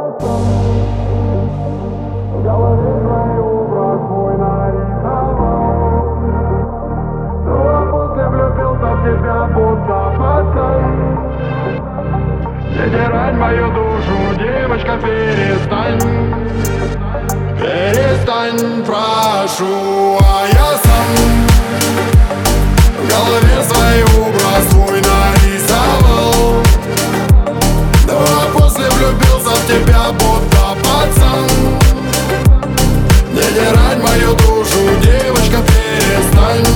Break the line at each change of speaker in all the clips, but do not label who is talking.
В голове твой образ мой нарисовал. Ну а после влюбился в тебя, будто пацан. Не тирай мою душу, девочка, перестань. Перестань, прошу, а я сам в голове свой образ твой нарисовал. Ну а после влюбился в тебя, будто пацан. Не тирай мою душу, девочка, перестань.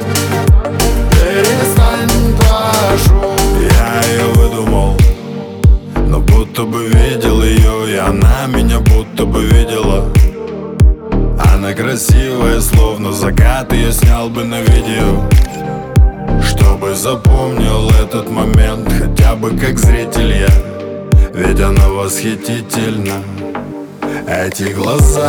Перестань, прошу.
Я ее выдумал, но будто бы видел ее, и она меня будто бы видела. Она красивая, словно закат, ее снял бы на видео, чтобы запомнил этот момент, хотя бы как зритель я. Ведь она восхитительна. Эти глаза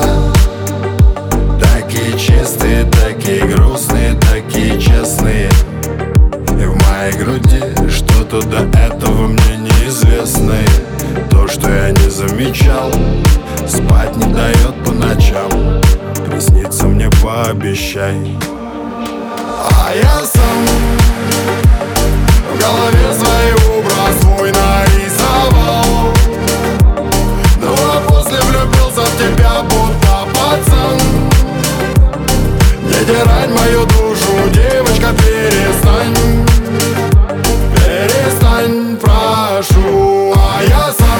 такие чистые, такие грустные, такие честные. И в моей груди что-то до этого мне неизвестное. То, что я не замечал, спать не дает по ночам. Приснится мне, пообещай.
А я сам в голове свой образ твой нарисовал. Ну а после влюбился в тебя, будто пацан. Не тирай мою душу, девочка, перестань. Перестань, прошу. А я сам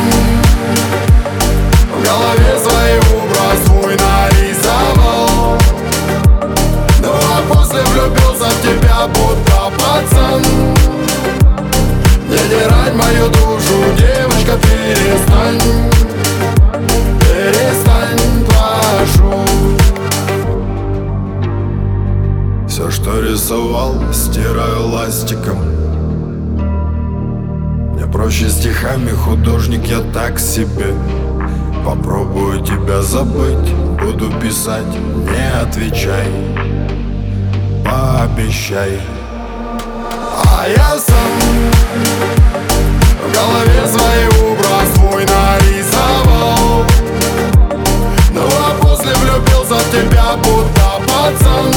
в голове свой образ твой нарисовал. Ну а после влюбился в тебя, будто пацан. Не тирай мою душу, девочка, перестань. Перестань, прошу.
Все, что рисовал, стираю ластиком. Мне проще стихами, художник я так себе. Попробую тебя забыть, буду писать, не отвечай. Пообещай.
А я сам в голове свой образ твой нарисовал. Ну а после влюбился в тебя, будто пацан.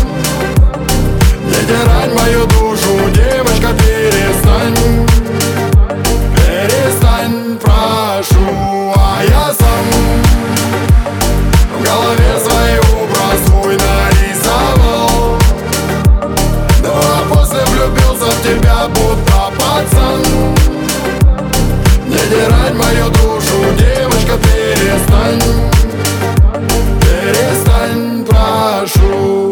Не тирай мою душу, девочка, перестань. Перестань, прошу. А я сам в голове свой образ твой нарисовал. Ну а после влюбился в тебя, будто пацан. Не тирай мою душу, девочка, перестань. Перестань, прошу.